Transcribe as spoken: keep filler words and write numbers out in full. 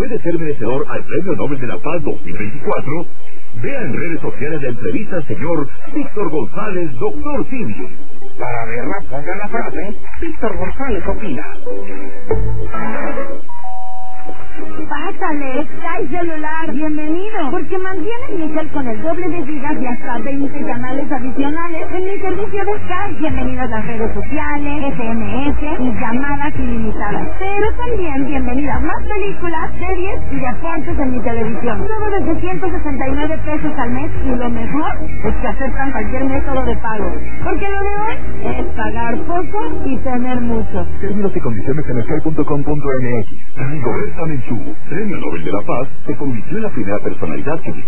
puede ser merecedor al Premio Nobel de la Paz dos mil veinticuatro, vea en redes sociales la entrevista al señor Víctor González, doctor Simi. Para verla, ponga la frase, Víctor González opina. Pásale, Sky Celular, bienvenido, porque mantiene mi cel con el doble de gigas y hasta veinte canales adicionales en mi servicio de Sky. Bienvenidas las redes sociales, S M S y llamadas ilimitadas. Pero también bienvenidas más películas, series y deportes en mi televisión. Todo desde ciento sesenta y nueve pesos al mes, y lo mejor es que aceptan cualquier método de pago. Porque lo de hoy es pagar poco y tener mucho. Términos y condiciones en sky punto com punto m x. Rigoberta Menchú, Premio Nobel de la Paz, se convirtió en la primera personalidad que